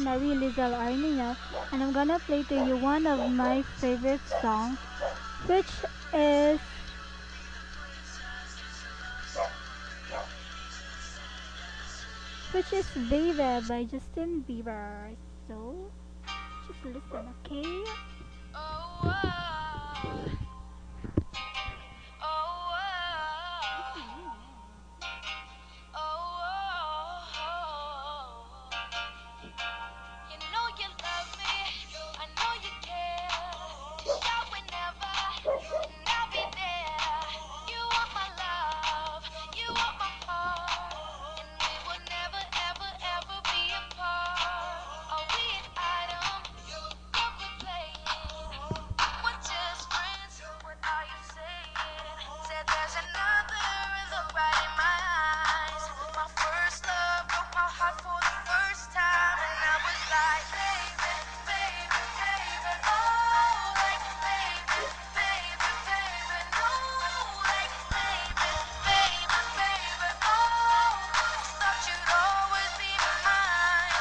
Marie Lizelle Arnia, and I'm gonna play to you one of my favorite songs, which is Baby by Justin Bieber. So just listen, okay? Oh, oh, oh, oh, oh, oh. You know you love me, I know you care. Just shout whenever, and I'll be there. You want my love, you want my heart, and we will never, ever, ever be apart. Are we an item? What we're playing? We're just friends. What are you saying? Said there's another look right in my eyes. My first love broke my heart for the first time, and I was like, baby, baby, baby, oh, like, baby, baby, baby, no, like, baby, baby, baby, oh, thought you'd always be mine,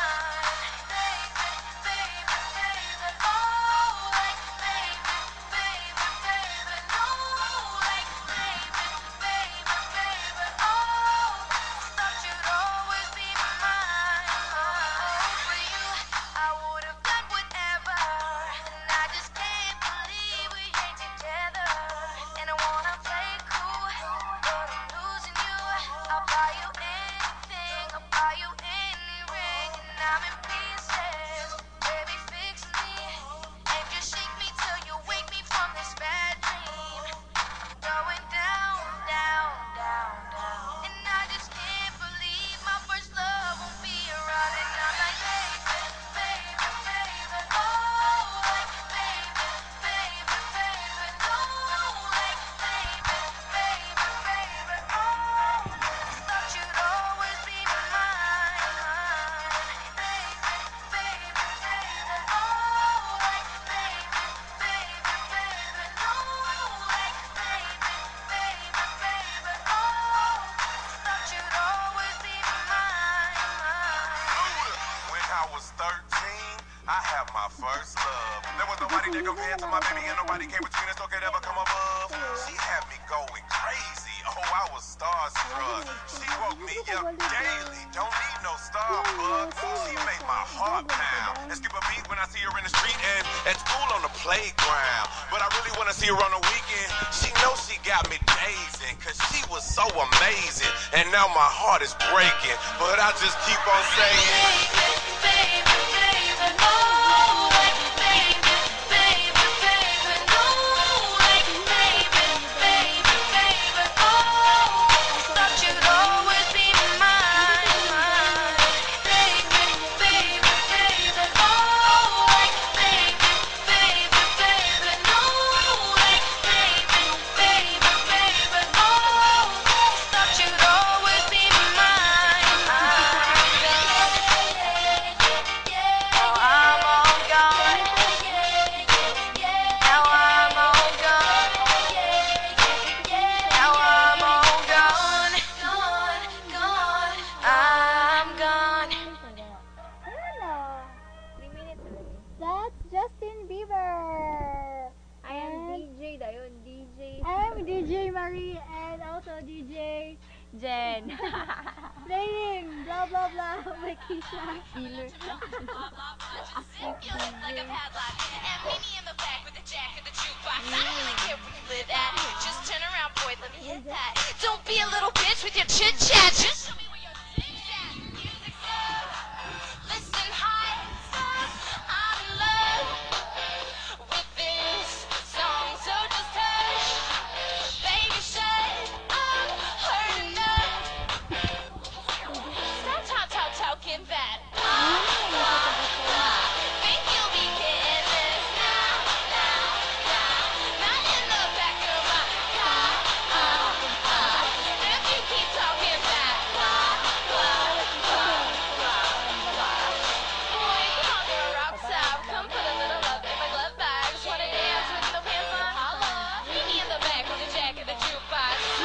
baby, baby, baby, oh, like, baby, baby, baby, no, like, baby, baby, baby, oh, thought you'd always be mine. For you, I would have done whatever, and I just can't believe we ain't together. And I wanna play cool, but I'm losing you. I'll buy you anything, I'll buy you any ring, and I'm in pieces. Baby, fix me, and just shake me till you wake me from this bad dream. Going down, down, down, down. And I just can't believe my first love won't be around. And I'm like, baby, baby, baby, oh, like, baby, baby, baby, no, like, baby, baby, baby, oh, thought you'd always be mine, baby, baby, baby, oh, like, baby, baby, baby, no, like, baby, baby, baby, oh, thought you'd always be mine. When I was 13, I had my first love. There was nobody that compared to my baby, and nobody came between us or could ever come above. She had me going crazy. Oh, I was starstruck. She woke me up daily. Don't need no Starbucks. She made my heart pound and skip a beat when I see her in the street and at school on the playground. But I really want to see her on the weekend. She knows she got me dazing, cause she was so amazing. And now my heart is breaking, but I just keep on saying, Baby, baby, oh, like, baby, baby, baby, no, like, baby, baby, baby, oh, thought you'd always be mine, baby, baby, baby, oh, like, baby, baby, baby, no, like, baby, baby, baby, oh, thought you'd always be mine. That's Justin Bieber. I am And DJ dayon, DJ I'm DJ Marie and also DJ Jen. playing blah blah blah by Keisha. Killer. You look like a padlock, and meet me in the back with the jack of the jukebox. I don't really care where you live at. Just turn around, boy, let me hit that. Don't be a little bitch with your chit chat. Just